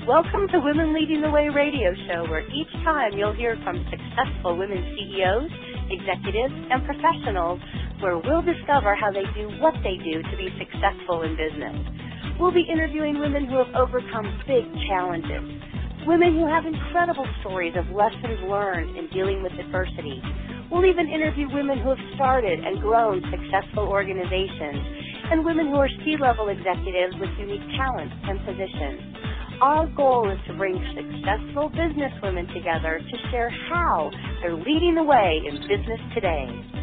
Welcome to Women Leading the Way radio show, where each time you'll hear from successful women CEOs, executives, and professionals, where we'll discover how they do what they do to be successful in business. We'll be interviewing women who have overcome big challenges, women who have incredible stories of lessons learned in dealing with adversity. We'll even interview women who have started and grown successful organizations, and women who are C-level executives with unique talents and positions. Our goal is to bring successful business women together to share how they're leading the way in business today.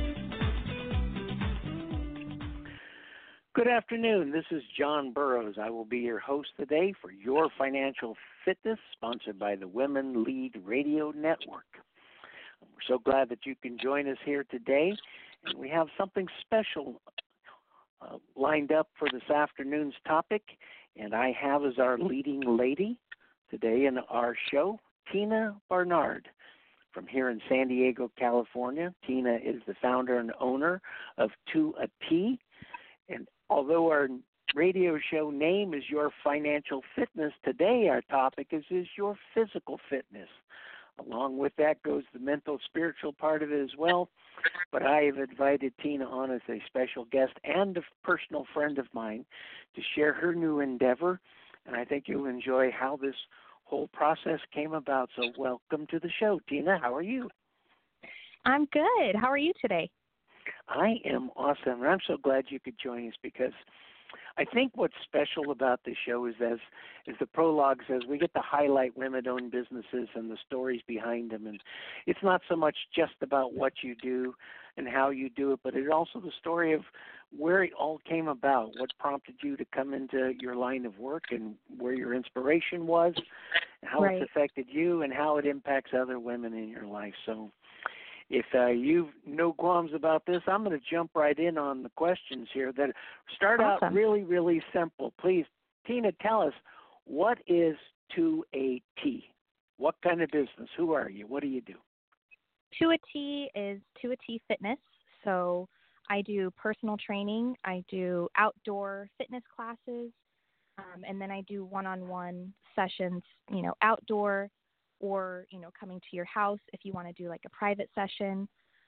Good afternoon. This is John Burroughs. I will be your host today for Your Financial Fitness, sponsored by the Women Lead Radio Network. We're so glad that you can join us here today, and we have something special lined up for this afternoon's topic. And I have as our leading lady today in our show, Tina Barnard from here in San Diego, California. Tina is the founder and owner of To a T. And although our radio show name is Your Financial Fitness, today our topic is your physical fitness. Along with that goes the mental, spiritual part of it as well. But I have invited Tina on as a special guest and a personal friend of mine to share her new endeavor. And I think you'll enjoy how this whole process came about. So welcome to the show, Tina. How are you? I'm good. How are you today? I am awesome. And I'm so glad you could join us because I think what's special about this show is, as the prologue says, we get to highlight women-owned businesses and the stories behind them. And it's not so much just about what you do and how you do it, but it's also the story of where it all came about, what prompted you to come into your line of work and where your inspiration was, and how it's affected you and how it impacts other women in your life. So if you've no qualms about this, I'm going to jump right in on the questions here that start out really, really simple. Please, Tina, tell us, what is To a T? What kind of business? Who are you? What do you do? To a T is To a T Fitness. So I do personal training. I do outdoor fitness classes, and then I do one-on-one sessions, outdoor, or, coming to your house if you want to do like a private session.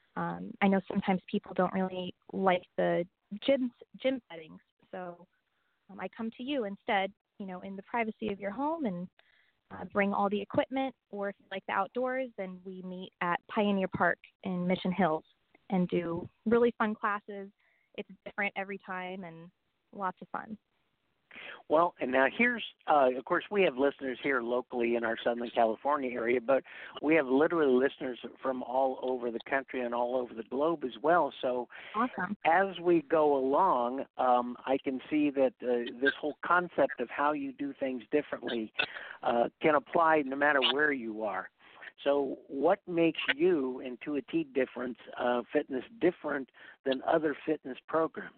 I know sometimes people don't really like the gym settings, so I come to you instead, in the privacy of your home and bring all the equipment, or if you like the outdoors, then we meet at Pioneer Park in Mission Hills and do really fun classes. It's different every time and lots of fun. Well, and now here's, of course, we have listeners here locally in our Southern California area, but we have literally listeners from all over the country and all over the globe as well. So awesome. As we go along, I can see that this whole concept of how you do things differently can apply no matter where you are. So what makes you and To a T fitness different than other fitness programs?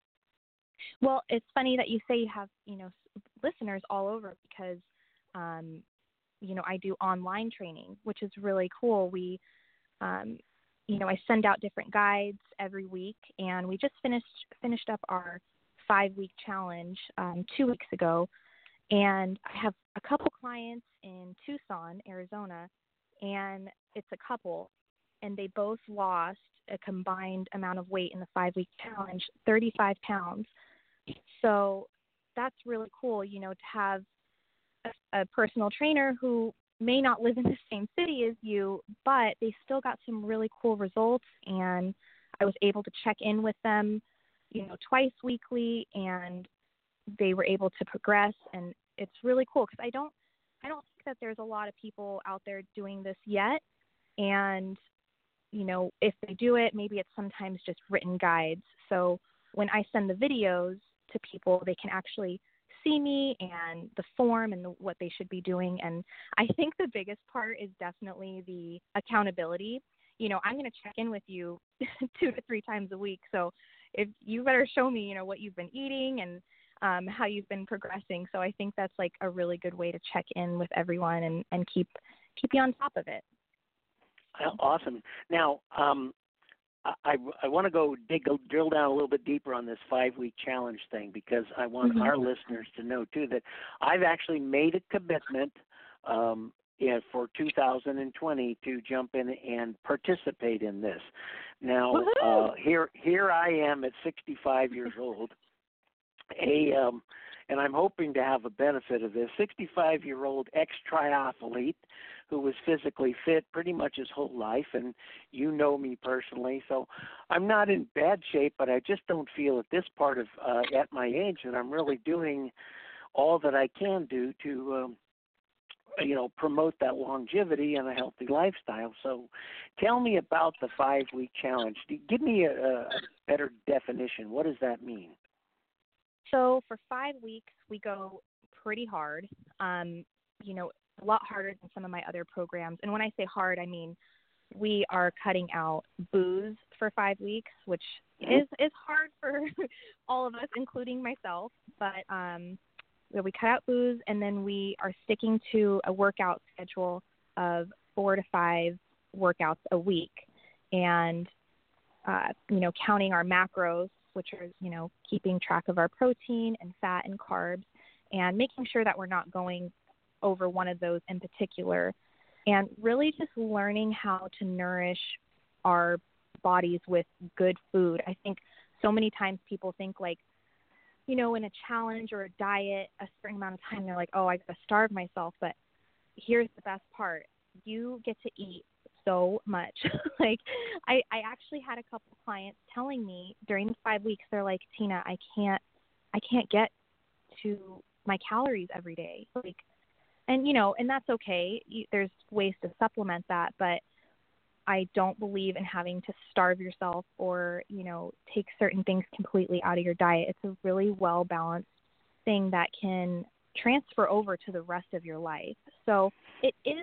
Well, it's funny that you say you have, listeners all over because, I do online training, which is really cool. We, I send out different guides every week, and we just finished up our 5-week challenge 2 weeks ago. And I have a couple clients in Tucson, Arizona, and it's a couple, and they both lost a combined amount of weight in the 5-week challenge, 35 pounds. So that's really cool, to have a personal trainer who may not live in the same city as you, but they still got some really cool results. And I was able to check in with them, twice weekly, and they were able to progress. And it's really cool because I don't think that there's a lot of people out there doing this yet. And, if they do it, maybe it's sometimes just written guides. So when I send the videos to people, they can actually see me and the form and what they should be doing. And I think the biggest part is definitely the accountability. I'm going to check in with you 2 to 3 times a week. So if you better show me, what you've been eating and how you've been progressing. So I think that's like a really good way to check in with everyone and keep you on top of it. Awesome. Now, I want to drill down a little bit deeper on this 5-week challenge thing, because I want our listeners to know too that I've actually made a commitment for 2020 to jump in and participate in this. Now, here I am at 65 years old, and I'm hoping to have a benefit of this. 65-year-old ex-triathlete who was physically fit pretty much his whole life, and you know me personally, so I'm not in bad shape, but I just don't feel at this part of at my age that I'm really doing all that I can do to promote that longevity and a healthy lifestyle. So tell me about the 5-week challenge. Give me a better definition. What does that mean? So for 5 weeks, we go pretty hard, a lot harder than some of my other programs. And when I say hard, I mean we are cutting out booze for 5 weeks, which is hard for all of us, including myself. But we cut out booze, and then we are sticking to a workout schedule of 4 to 5 workouts a week, and counting our macros, which are, keeping track of our protein and fat and carbs, and making sure that we're not going over one of those in particular, and really just learning how to nourish our bodies with good food. I think so many times people think like, in a challenge or a diet, a certain amount of time, they're like, oh, I got to starve myself. But here's the best part. You get to eat so much. Like I actually had a couple clients telling me during the 5 weeks, they're like, Tina, I can't get to my calories every day. Like, and that's okay. There's ways to supplement that, but I don't believe in having to starve yourself or, take certain things completely out of your diet. It's a really well-balanced thing that can transfer over to the rest of your life. So it is,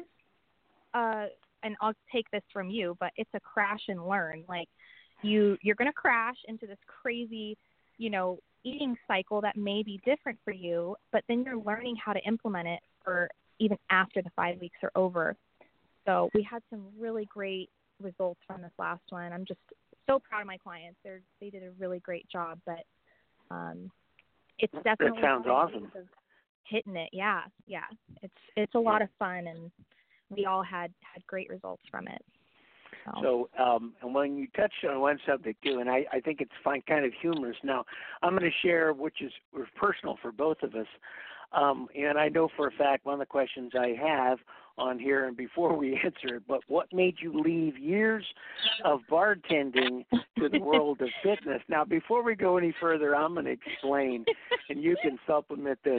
and I'll take this from you, but it's a crash and learn. Like you're going to crash into this crazy, eating cycle that may be different for you, but then you're learning how to implement it for even after the 5 weeks are over. So we had some really great results from this last one. I'm just so proud of my clients. They did a really great job, but it's definitely that sounds awesome. Hitting it. Yeah. It's a lot of fun, and we all had great results from it. So and when you touched on one subject too, and I think it's kind of humorous. Now I'm going to share, which is personal for both of us. And I know for a fact one of the questions I have on here, and before we answer it, but what made you leave years of bartending to the world of fitness? Now, before we go any further, I'm going to explain, and you can supplement this.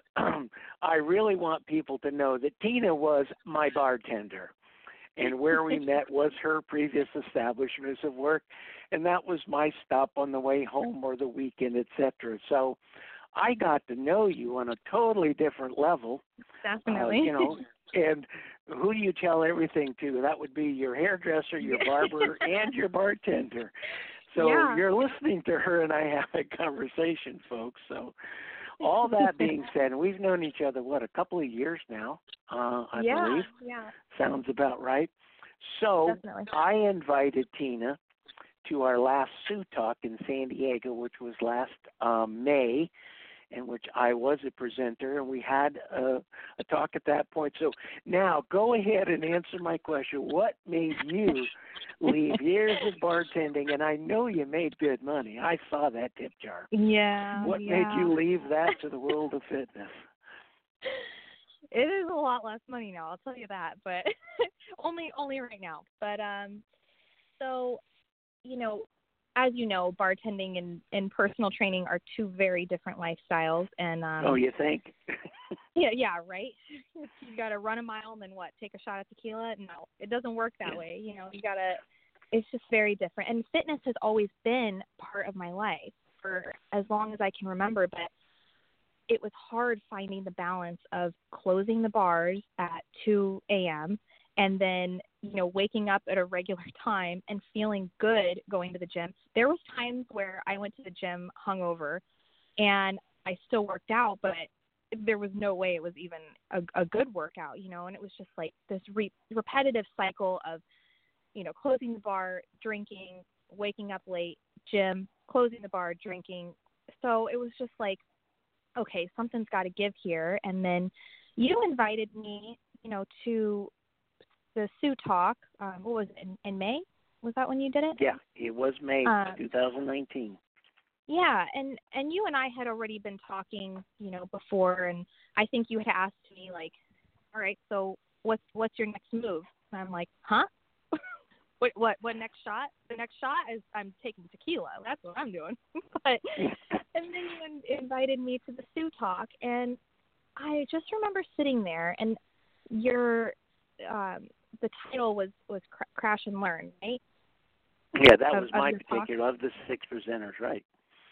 I really want people to know that Tina was my bartender, and where we met was her previous establishments of work, and that was my stop on the way home or the weekend, etc. So I got to know you on a totally different level. Definitely. And who do you tell everything to? That would be your hairdresser, your barber, and your bartender. So You're listening to her and I have a conversation, folks. So all that being said, and we've known each other, a couple of years now, I believe. Yeah. Sounds about right. So Definitely. I invited Tina to our last Sioux Talk in San Diego, which was last May, in which I was a presenter, and we had a talk at that point. So now go ahead and answer my question. What made you leave years of bartending? And I know you made good money. I saw that tip jar. Yeah. What made you leave that to the world of fitness? It is a lot less money now, I'll tell you that, but only right now. But so, as you know, bartending and personal training are two very different lifestyles. And oh, you think? yeah, right. You got to run a mile and then what? Take a shot of tequila? No, it doesn't work that way. You got to. It's just very different. And fitness has always been part of my life for as long as I can remember. But it was hard finding the balance of closing the bars at 2 a.m. and then, waking up at a regular time and feeling good going to the gym. There was times where I went to the gym hungover and I still worked out, but there was no way it was even a good workout, and it was just like this repetitive cycle of, closing the bar, drinking, waking up late, gym, closing the bar, drinking. So it was just like, okay, something's got to give here. And then you invited me, to the Sioux Talk. What was it, in May? Was that when you did it? Yeah, it was May 2019. Yeah, and you and I had already been talking, before, and I think you had asked me like, all right, so what's your next move? And I'm like, huh? What next shot? The next shot is I'm taking tequila. That's what I'm doing. And then you invited me to the Sioux Talk, and I just remember sitting there, and the title was Crash and Learn, right? Yeah, that was my particular of the 6 presenters, right?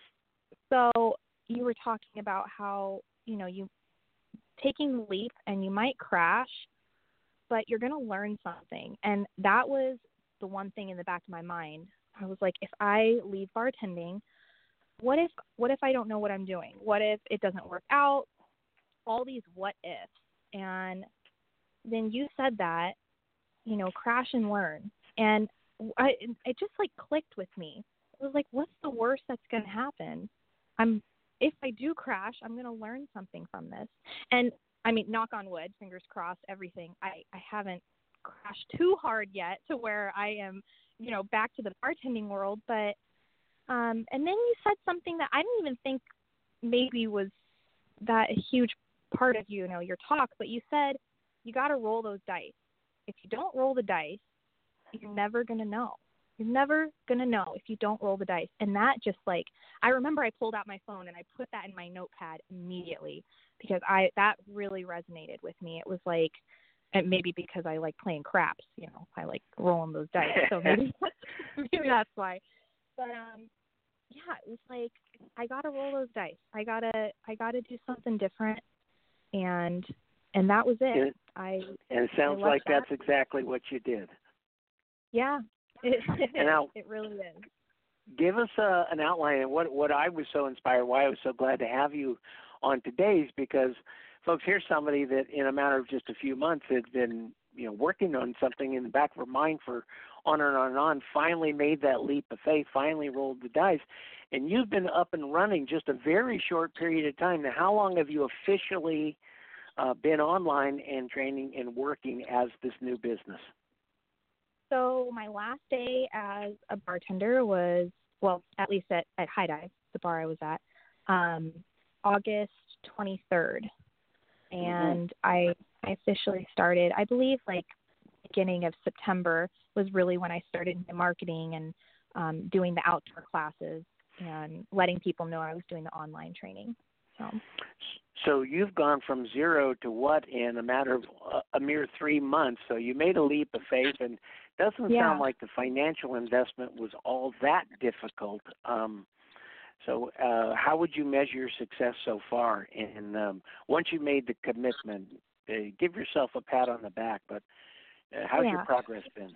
So you were talking about how you taking the leap, and you might crash, but you're going to learn something, and that was the one thing in the back of my mind. I was like, if I leave bartending, what if I don't know what I'm doing? What if it doesn't work out? All these what ifs. And then you said that, crash and learn. And it just like clicked with me. It was like, what's the worst that's going to happen? If I do crash, I'm going to learn something from this. And I mean, knock on wood, fingers crossed, everything. I haven't crashed too hard yet to where I am, back to the bartending world. But, and then you said something that I didn't even think maybe was that a huge part of, your talk, but you said you got to roll those dice. If you don't roll the dice, you're never going to know. You're never going to know if you don't roll the dice. And that just like, I remember I pulled out my phone and I put that in my notepad immediately because that really resonated with me. It was like, and maybe because I like playing craps, I like rolling those dice. So maybe that's why. But yeah, it was like, I got to roll those dice. I gotta do something different. And that was it. And it sounds like that's exactly what you did. Yeah. It really is. Give us an outline of what I was so inspired, why I was so glad to have you on today's, because, folks, here's somebody that in a matter of just a few months has been, working on something in the back of her mind for on and on and on, finally made that leap of faith, finally rolled the dice. And you've been up and running just a very short period of time. Now, how long have you officially been online and training and working as this new business? So my last day as a bartender was, well, at least at High Dive, the bar I was at, August 23rd. And I officially started, I believe, like beginning of September was really when I started my marketing and doing the outdoor classes and letting people know I was doing the online training. So you've gone from zero to what in a matter of a mere 3 months. So you made a leap of faith, and doesn't sound like the financial investment was all that difficult. So how would you measure your success so far? And once you made the commitment, give yourself a pat on the back, but how's your progress been?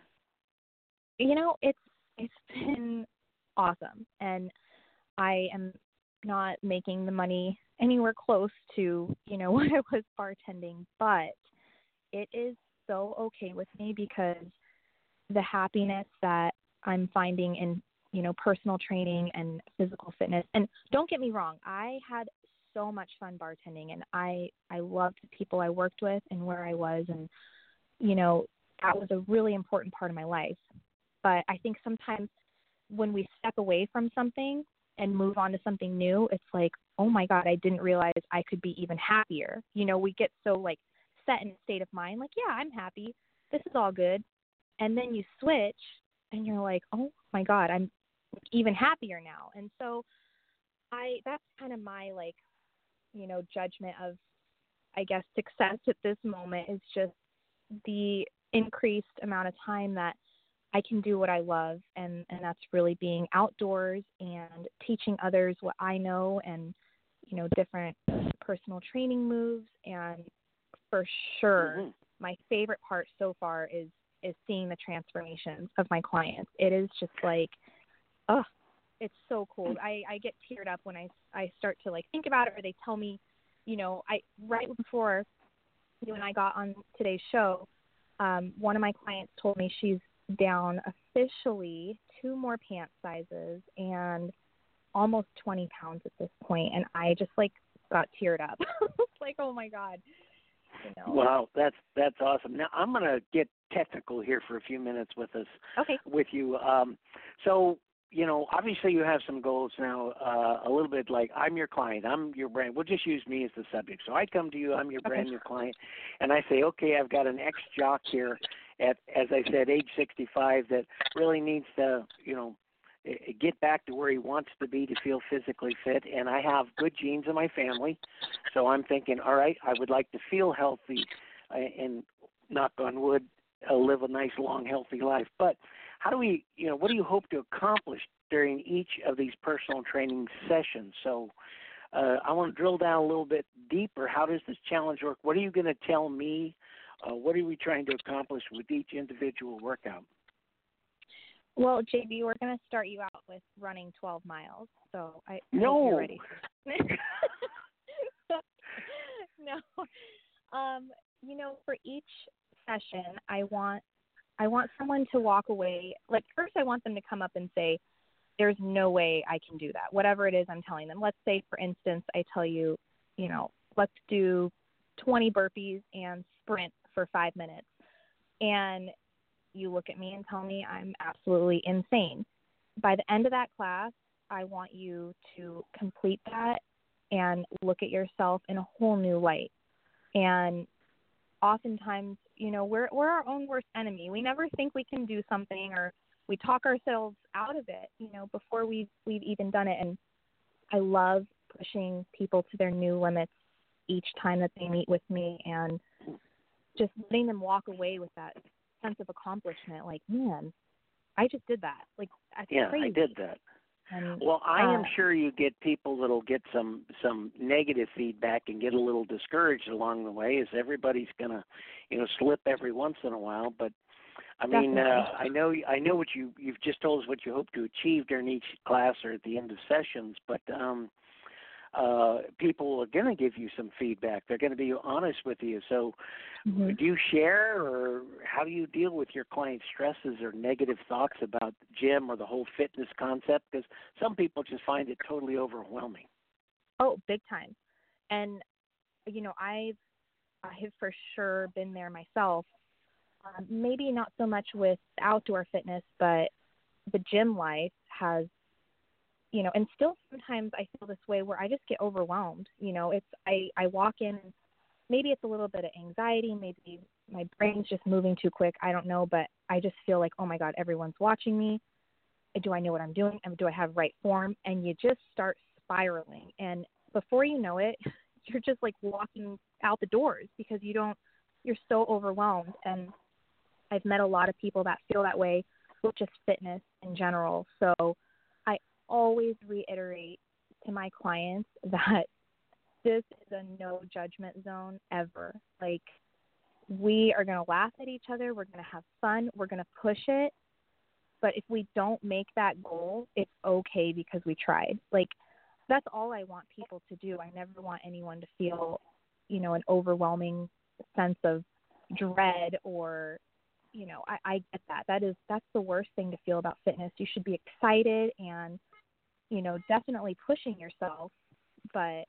It's been awesome, and I am not making the money anywhere close to, what I was bartending, but it is so okay with me because the happiness that I'm finding in, personal training and physical fitness. And don't get me wrong, I had so much fun bartending, and I loved the people I worked with and where I was, and, that was a really important part of my life. But I think sometimes when we step away from something and move on to something new, it's like, oh my God, I didn't realize I could be even happier. We get so like set in a state of mind, like, yeah, I'm happy. This is all good. And then you switch and you're like, oh my God, I'm even happier now. And so that's kind of my like, judgment of, I guess, success at this moment is just the increased amount of time that I can do what I love, and that's really being outdoors and teaching others what I know and, different personal training moves. And for sure, my favorite part so far is seeing the transformations of my clients. It is just like, it's so cool. I get teared up when I start to like think about it, or they tell me, right before you and I got on today's show, one of my clients told me she's down officially 2 more pant sizes and almost 20 pounds at this point, and I just like got teared up. Like, oh my God. You know. Wow, that's awesome. Now I'm going to get technical here for a few minutes with us. Okay. With you. So, you know, obviously you have some goals now, a little bit like I'm your client, I'm your brand. We'll just use me as the subject. So I come to you, I'm your brand new client, and I say, okay, I've got an ex-jock here at, as I said, age 65 that really needs to, you know, get back to where he wants to be to feel physically fit, and I have good genes in my family. So I'm thinking, all right, I would like to feel healthy and, knock on wood, live a nice, long, healthy life. But how do we, you know, what do you hope to accomplish during each of these personal training sessions? So I want to drill down a little bit deeper. How does this challenge work? What are you going to tell me? What are we trying to accomplish with each individual workout? Well, JB, we're going to start you out with running 12 miles. So I hope you're ready. No. You know, for each session, I want someone to walk away. Like, first I want them to come up and say, there's no way I can do that. Whatever it is I'm telling them. Let's say, for instance, I tell you, you know, let's do 20 burpees and sprint for 5 minutes. And you look at me and tell me I'm absolutely insane. By the end of that class, I want you to complete that and look at yourself in a whole new light. And oftentimes, you know, we're our own worst enemy. We never think we can do something, or we talk ourselves out of it, you know, before we've even done it. And I love pushing people to their new limits each time that they meet with me, and just letting them walk away with that sense of accomplishment. Like, man, I just did that. Like, that's crazy. I did that. And, well, I am sure you get people that'll get some negative feedback and get a little discouraged along the way, as everybody's gonna, you know, slip every once in a while. But I mean, I know what you've just told us what you hope to achieve during each class or at the end of sessions. But people are going to give you some feedback. They're going to be honest with you. So do you share, or how do you deal with your clients' stresses or negative thoughts about the gym or the whole fitness concept? Because some people just find it totally overwhelming. Oh, big time. And, you know, I have for sure been there myself. Maybe not so much with outdoor fitness, but the gym life has, you know, and still sometimes I feel this way where I just get overwhelmed. You know, it's I walk in, maybe it's a little bit of anxiety, maybe my brain's just moving too quick, I don't know, but I just feel like, oh my God, everyone's watching me. Do I know what I'm doing? Do I have right form? And you just start spiraling. And before you know it, you're just like walking out the doors because you're so overwhelmed. And I've met a lot of people that feel that way with just fitness in general. So I always reiterate to my clients that this is a no judgment zone ever. Like, we are going to laugh at each other. We're going to have fun. We're going to push it. But if we don't make that goal, it's okay because we tried. Like, that's all I want people to do. I never want anyone to feel, you know, an overwhelming sense of dread or, you know, I get that. That's the worst thing to feel about fitness. You should be excited and, you know, definitely pushing yourself, but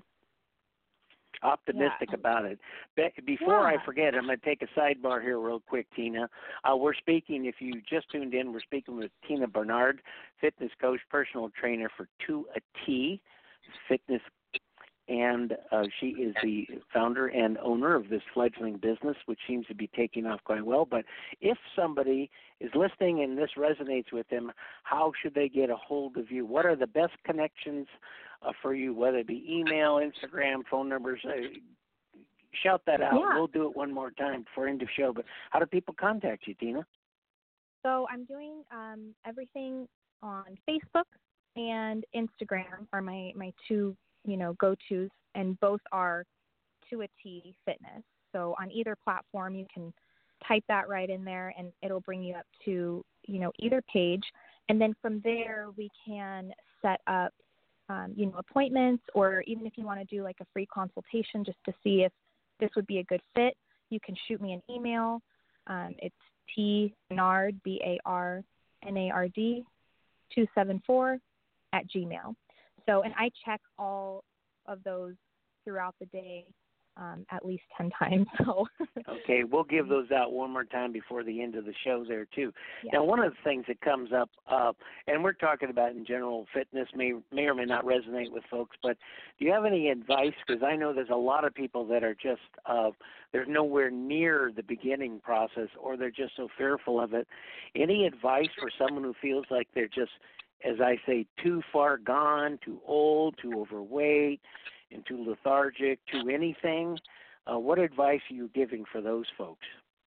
optimistic about it. Before I forget, I'm going to take a sidebar here real quick, Tina. We're speaking, if you just tuned in, we're speaking with Tina Bernard, fitness coach, personal trainer for To a T Fitness, and she is the founder and owner of this fledgling business, which seems to be taking off quite well. But if somebody is listening and this resonates with them, how should they get a hold of you? What are the best connections for you, whether it be email, Instagram, phone numbers? Shout that out. Yeah. We'll do it one more time before end of show. But how do people contact you, Tina? So I'm doing everything on Facebook and Instagram are my two, you know, go-tos, and both are To a T Fitness. So on either platform, you can type that right in there and it'll bring you up to, you know, either page. And then from there, we can set up, you know, appointments, or even if you want to do like a free consultation just to see if this would be a good fit, you can shoot me an email. It's Bernard, BARNARD 274 @gmail. So, and I check all of those throughout the day, at least 10 times. So. Okay, we'll give those out one more time before the end of the show there too. Yeah. Now, one of the things that comes up, and we're talking about in general, fitness may or may not resonate with folks, but do you have any advice? Because I know there's a lot of people that are just, they're nowhere near the beginning process, or they're just so fearful of it. Any advice for someone who feels like they're just, as I say, too far gone, too old, too overweight, and too lethargic, too anything? What advice are you giving for those folks?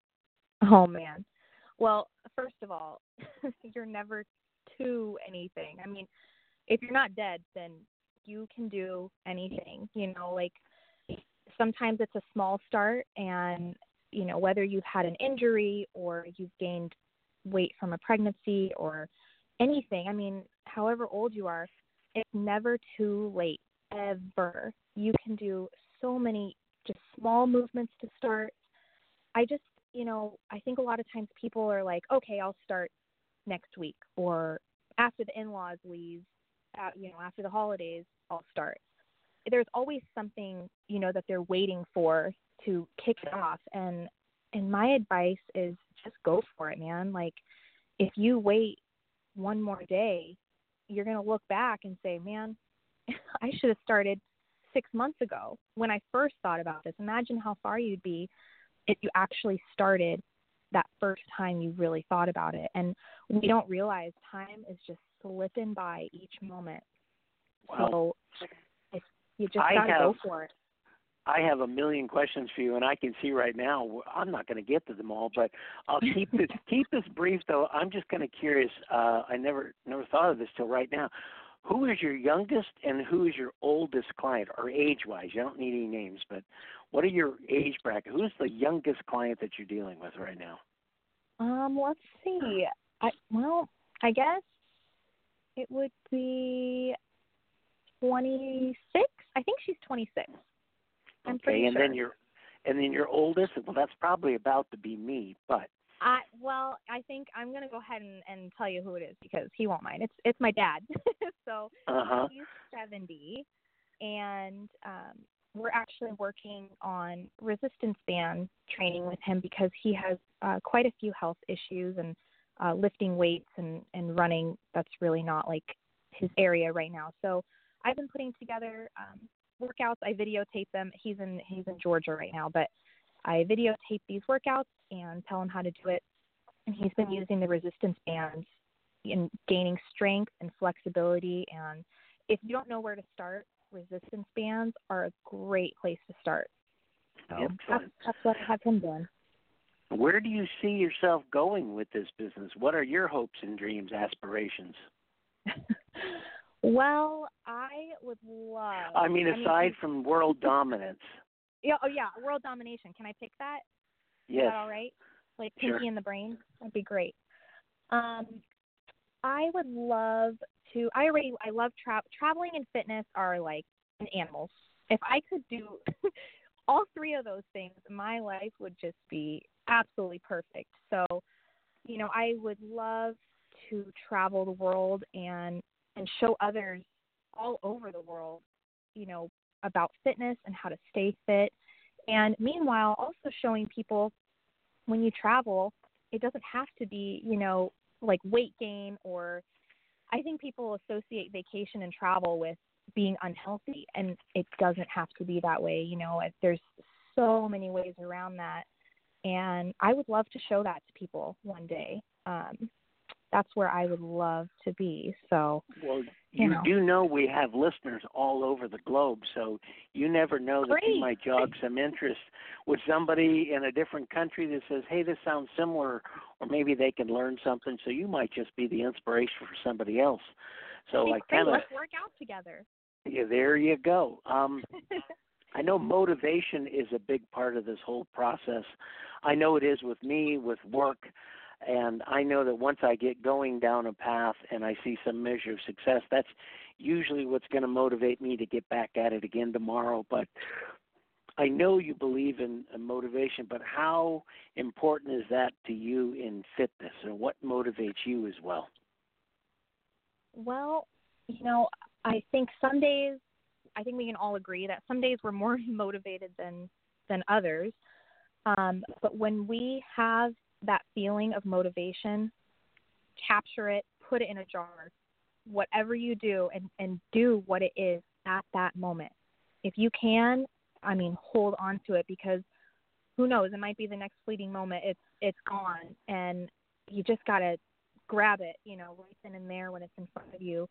Oh, man. Well, first of all, you're never too anything. I mean, if you're not dead, then you can do anything. You know, like sometimes it's a small start, and, you know, whether you've had an injury or you've gained weight from a pregnancy or anything, I mean, however old you are, it's never too late, ever. You can do so many just small movements to start. I just, you know, I think a lot of times people are like, okay, I'll start next week, or after the in-laws leave, you know, after the holidays, I'll start. There's always something, you know, that they're waiting for to kick it off. And my advice is just go for it, man. Like, if you wait one more day, you're going to look back and say, man, I should have started 6 months ago when I first thought about this. Imagine how far you'd be if you actually started that first time you really thought about it. And we don't realize time is just slipping by each moment. Wow. So you just got to go for it. I have a million questions for you, and I can see right now I'm not going to get to them all, but I'll keep this brief, though. I'm just kind of curious. I never thought of this till right now. Who is your youngest and who is your oldest client, or age-wise? You don't need any names, but what are your age bracket? Who's the youngest client that you're dealing with right now? Let's see. I guess it would be 26. I think she's 26. I'm pretty and sure. then your oldest. Well, that's probably about to be me, but. I think I'm going to go ahead and tell you who it is because he won't mind. It's my dad. So he's 70, and we're actually working on resistance band training with him because he has quite a few health issues, and lifting weights and running, that's really not like his area right now. So I've been putting together workouts. I videotape them. He's in Georgia right now, but I videotape these workouts and tell him how to do it. And he's been using the resistance bands in gaining strength and flexibility. And if you don't know where to start, resistance bands are a great place to start. So that's what I have him doing. Where do you see yourself going with this business? What are your hopes and dreams, aspirations? Well, I would love. Aside from world dominance. Yeah. Oh, yeah. World domination. Can I pick that? Yes. Is that all right? Like Pinky Sure. and the Brain? That'd be great. I would love to. I love traveling and fitness are like animals. If I could do all three of those things, my life would just be absolutely perfect. So, you know, I would love to travel the world and show others all over the world, you know, about fitness and how to stay fit. And meanwhile, also showing people when you travel, it doesn't have to be, you know, like weight gain, or I think people associate vacation and travel with being unhealthy, and it doesn't have to be that way. You know, there's so many ways around that. And I would love to show that to people one day. That's where I would love to be. So, well, you do know we have listeners all over the globe, so you never know that you might jog some interest with somebody in a different country that says, hey, this sounds similar, or maybe they can learn something, so you might just be the inspiration for somebody else. So let's work out together. Yeah, there you go. I know motivation is a big part of this whole process. I know it is with me, with work. And I know that once I get going down a path and I see some measure of success, that's usually what's going to motivate me to get back at it again tomorrow. But I know you believe in motivation, but how important is that to you in fitness, and what motivates you as well? Well, I think some days, I think we can all agree that some days we're more motivated than others. But when we have that feeling of motivation, capture it, put it in a jar, whatever you do, and do what it is at that moment. If you can, hold on to it, because who knows, it might be the next fleeting moment. It's gone, and you just got to grab it, right then and there when it's in front of you.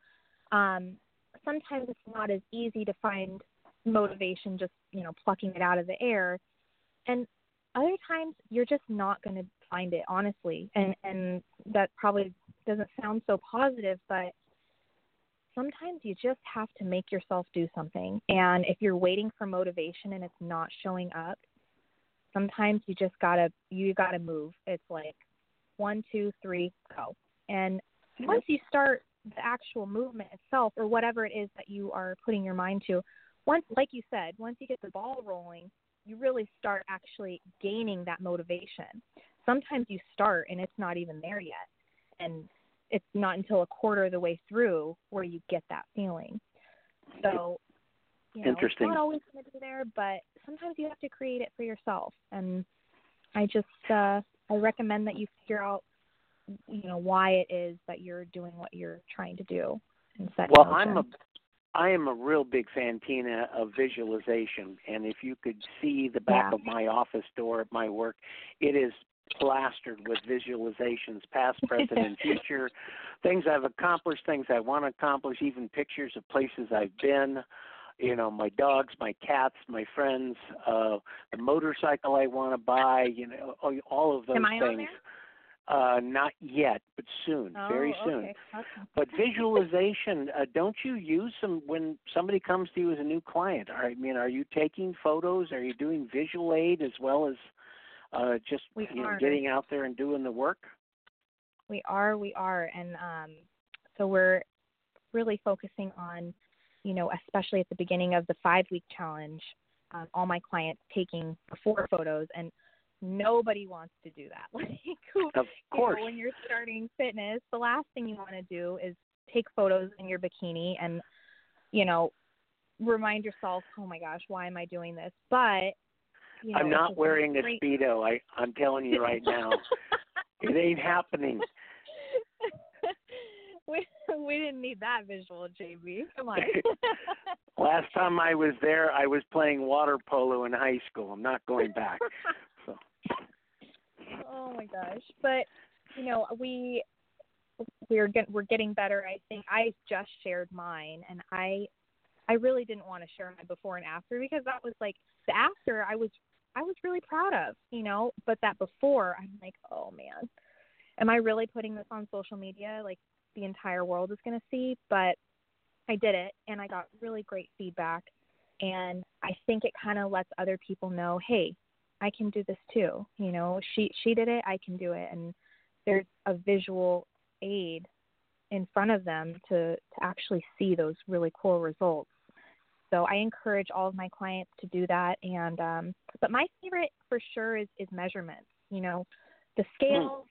Sometimes it's not as easy to find motivation just, plucking it out of the air. And other times you're just not going to find it, honestly. And that probably doesn't sound so positive, but sometimes you just have to make yourself do something. And if you're waiting for motivation and it's not showing up, sometimes you gotta move. It's like 1, 2, 3, go. And once you start the actual movement itself, or whatever it is that you are putting your mind to, like you said, once you get the ball rolling, you really start actually gaining that motivation. Sometimes you start and it's not even there yet. And it's not until a quarter of the way through where you get that feeling. So, Interesting. It's not always going to be there, but sometimes you have to create it for yourself. And I just, I recommend that you figure out, why it is that you're doing what you're trying to do. Well, I am a real big fan, Tina, of visualization. And if you could see the back of my office door at my work, it is plastered with visualizations, past, present, and future, things I've accomplished, things I want to accomplish, even pictures of places I've been, my dogs, my cats, my friends, the motorcycle I want to buy, all of those Am I things. On there? Not yet, but soon, very soon. Okay. But visualization, don't you use some when somebody comes to you as a new client? Are you taking photos? Are you doing visual aid as well as just getting out there and doing the work? We are, and so we're really focusing on, especially at the beginning of the 5-week challenge, all my clients taking before photos, and nobody wants to do that. Of course. When you're starting fitness, the last thing you want to do is take photos in your bikini and, remind yourself, oh my gosh, why am I doing this? But, I'm not wearing a Speedo. I'm telling you right now. It ain't happening. We didn't need that visual, JB. Come on. Last time I was there, I was playing water polo in high school. I'm not going back. So. Oh my gosh! But we're getting better. I think I just shared mine, and I really didn't want to share my before and after, because that was like the after I was really proud of, but that before I'm like, oh man, am I really putting this on social media? Like the entire world is going to see. But I did it, and I got really great feedback, and I think it kind of lets other people know, hey, I can do this too. She did it, I can do it. And there's a visual aid in front of them to actually see those really cool results. So I encourage all of my clients to do that. And but my favorite for sure is measurements. The scales,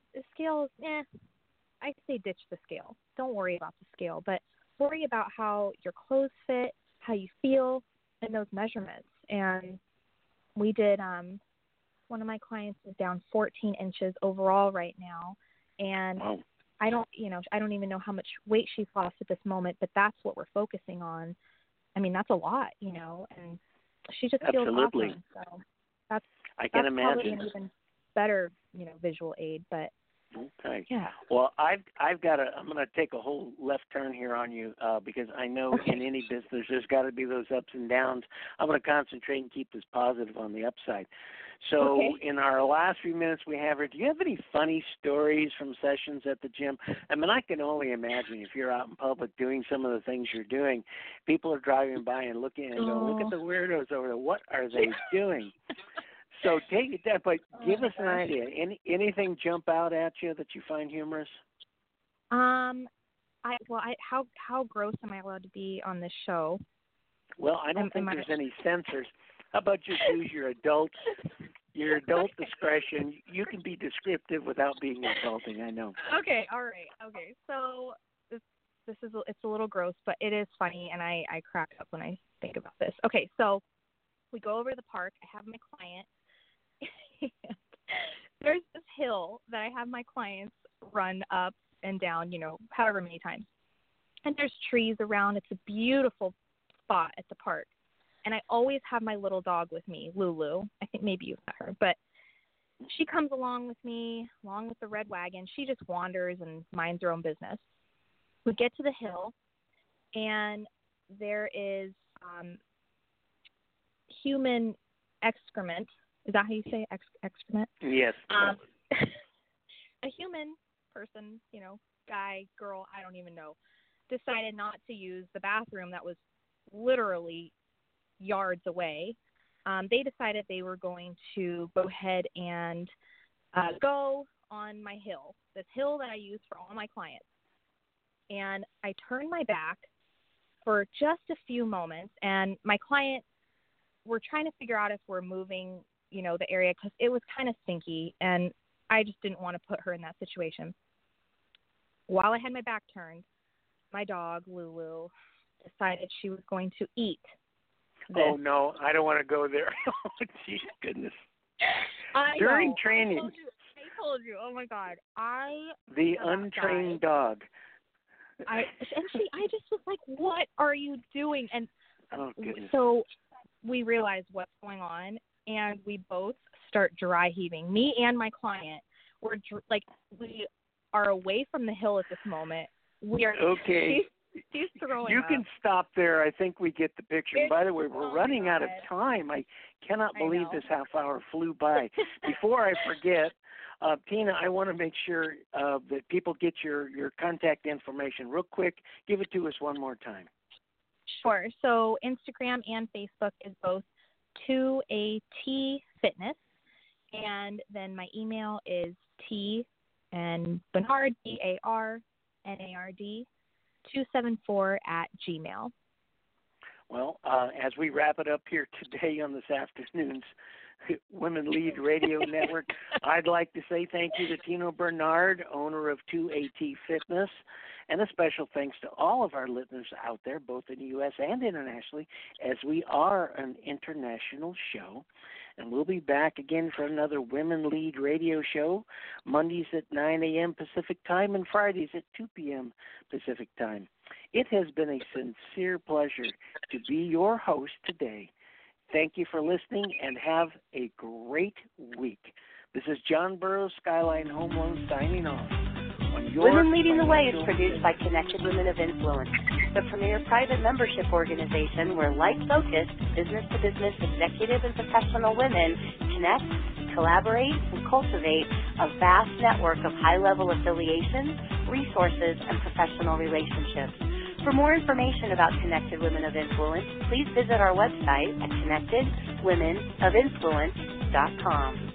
I say ditch the scale. Don't worry about the scale, but worry about how your clothes fit, how you feel, and those measurements. And we did, one of my clients is down 14 inches overall right now. And wow. I don't even know how much weight she's lost at this moment, but that's what we're focusing on. That's a lot, and she just feels awesome. So that's imagine. Probably an even better, visual aid, but okay. Yeah. Well, I'm going to take a whole left turn here on you because I know in any business there's got to be those ups and downs. I'm going to concentrate and keep this positive on the upside. So in our last few minutes we have here, do you have any funny stories from sessions at the gym? I can only imagine if you're out in public doing some of the things you're doing, people are driving by and looking and going, look at the weirdos over there. What are they doing? So take it down, but give us an idea. Anything jump out at you that you find humorous? How gross am I allowed to be on this show? Well, I don't think there's any censors. How about just use your adult discretion? You can be descriptive without being insulting. I know. Okay. All right. Okay. So it's a little gross, but it is funny, and I crack up when I think about this. Okay. So we go over to the park. I have my client. There's this hill that I have my clients run up and down, however many times. And there's trees around. It's a beautiful spot at the park. And I always have my little dog with me, Lulu. I think maybe you've met her. But she comes along with me, along with the red wagon. She just wanders and minds her own business. We get to the hill, and there is human excrement. Is that how you say excrement? Yes. A human person, guy, girl, I don't even know, decided not to use the bathroom that was literally yards away. They decided they were going to go ahead and go on my hill, this hill that I use for all my clients. And I turned my back for just a few moments, and my client, we're trying to figure out if we're moving, the area, because it was kind of stinky, and I just didn't want to put her in that situation. While I had my back turned, my dog, Lulu, decided she was going to eat this. Oh, no, I don't want to go there. Oh, geez, goodness. During training. I told you. Oh, my God. The untrained dog. I just was like, what are you doing? And so we realized what's going on, and we both start dry heaving. Me and my client, we are away from the hill at this moment. We are okay. She's throwing You up. can stop there. I think we get the picture. And by the way, we're running out of time. I cannot believe this half hour flew by. Before I forget, Tina, I want to make sure that people get your contact information real quick. Give it to us one more time. Sure. So Instagram and Facebook is both 2AT Fitness, and then my email is T and Bernard, BARNARD 274@gmail. Well, as we wrap it up here today on this afternoon's Women Lead Radio Network, I'd like to say thank you to Tina Bernard, owner of 2AT Fitness, and a special thanks to all of our listeners out there, both in the U.S. and internationally, as we are an international show. And we'll be back again for another Women Lead Radio show, Mondays at 9 a.m. Pacific Time and Fridays at 2 p.m. Pacific Time. It has been a sincere pleasure to be your host today. Thank you for listening, and have a great week. This is John Burroughs, Skyline Home Loans, signing off. Women Leading the Way is produced by Connected Women of Influence, the premier private membership organization where like-focused, business-to-business executive and professional women connect, collaborate, and cultivate a vast network of high-level affiliations, resources, and professional relationships. For more information about Connected Women of Influence, please visit our website at connectedwomenofinfluence.com.